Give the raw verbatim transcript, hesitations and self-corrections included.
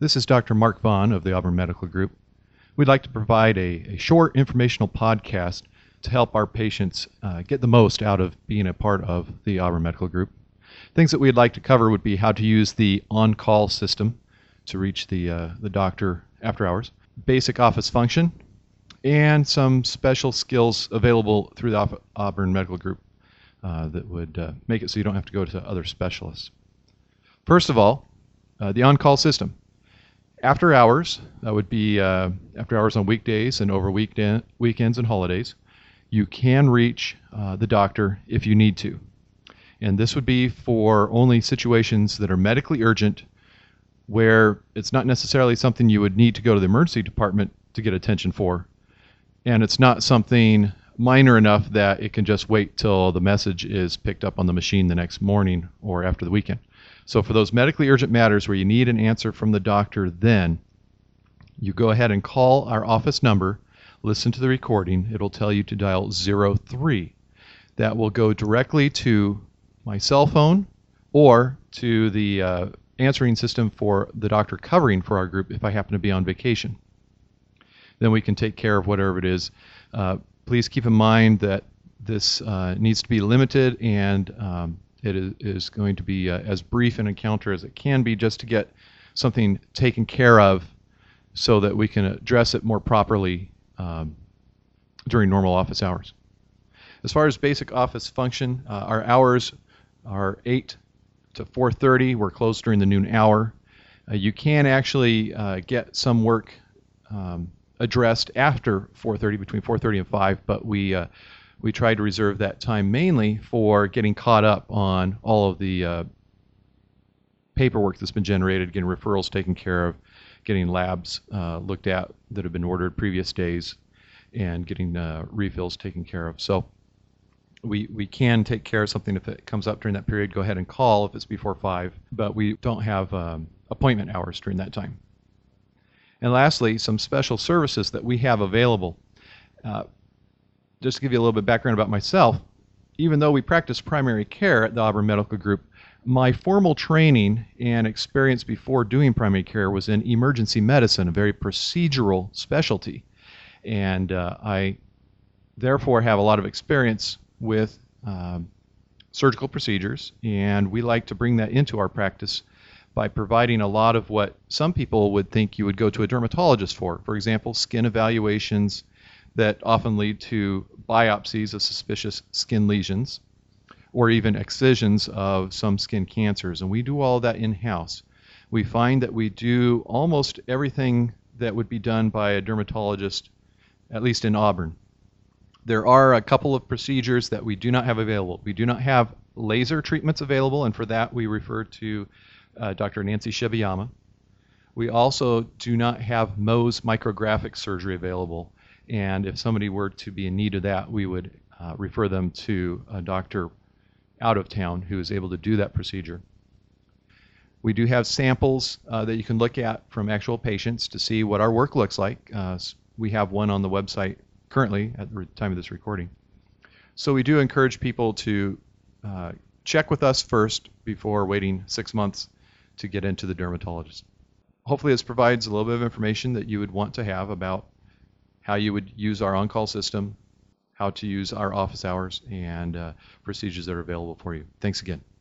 This is Doctor Mark Vaughn of the Auburn Medical Group. We'd like to provide a, a short informational podcast to help our patients uh, get the most out of being a part of the Auburn Medical Group. Things that we'd like to cover would be how to use the on-call system to reach the, uh, the doctor after hours, basic office function, and some special skills available through the Auburn Medical Group uh, that would uh, make it so you don't have to go to other specialists. First of all, uh, the on-call system. After hours, that would be uh, after hours on weekdays and over weekend, weekends and holidays, you can reach uh, the doctor if you need to. And this would be for only situations that are medically urgent, where it's not necessarily something you would need to go to the emergency department to get attention for. And it's not something minor enough that it can just wait till the message is picked up on the machine the next morning or after the weekend. So for those medically urgent matters where you need an answer from the doctor, then you go ahead and call our office number, listen to the recording. It'll tell you to dial zero three. That will go directly to my cell phone or to the uh, answering system for the doctor covering for our group if I happen to be on vacation. Then we can take care of whatever it is. Uh, please keep in mind that this uh, needs to be limited, and um, it is, is going to be uh, as brief an encounter as it can be, just to get something taken care of so that we can address it more properly um, during normal office hours. As far as basic office function, uh, our hours are eight to four thirty. We're closed during the noon hour. Uh, you can actually uh, get some work um, addressed after four thirty, between four thirty and five, but we uh, we try to reserve that time mainly for getting caught up on all of the uh, paperwork that's been generated, getting referrals taken care of, getting labs uh, looked at that have been ordered previous days, and getting uh, refills taken care of. So we we can take care of something if it comes up during that period. Go ahead and call if it's before five, but we don't have um, appointment hours during that time. And lastly, some special services that we have available. Uh, just to give you a little bit of background about myself, even though we practice primary care at the Auburn Medical Group, my formal training and experience before doing primary care was in emergency medicine, a very procedural specialty. And uh, I therefore have a lot of experience with um, surgical procedures, and we like to bring that into our practice by providing a lot of what some people would think you would go to a dermatologist for. For example, skin evaluations that often lead to biopsies of suspicious skin lesions, or even excisions of some skin cancers. And we do all of that in-house. We find that we do almost everything that would be done by a dermatologist, at least in Auburn. There are a couple of procedures that we do not have available. We do not have laser treatments available, and for that we refer to Uh, Doctor Nancy Shibayama. We also do not have Mohs micrographic surgery available, and if somebody were to be in need of that, we would uh, refer them to a doctor out of town who is able to do that procedure. We do have samples uh, that you can look at from actual patients to see what our work looks like. Uh, we have one on the website currently at the time of this recording. So we do encourage people to uh, check with us first before waiting six months to get into the dermatologist. Hopefully this provides a little bit of information that you would want to have about how you would use our on-call system, how to use our office hours, and uh, procedures that are available for you. Thanks again.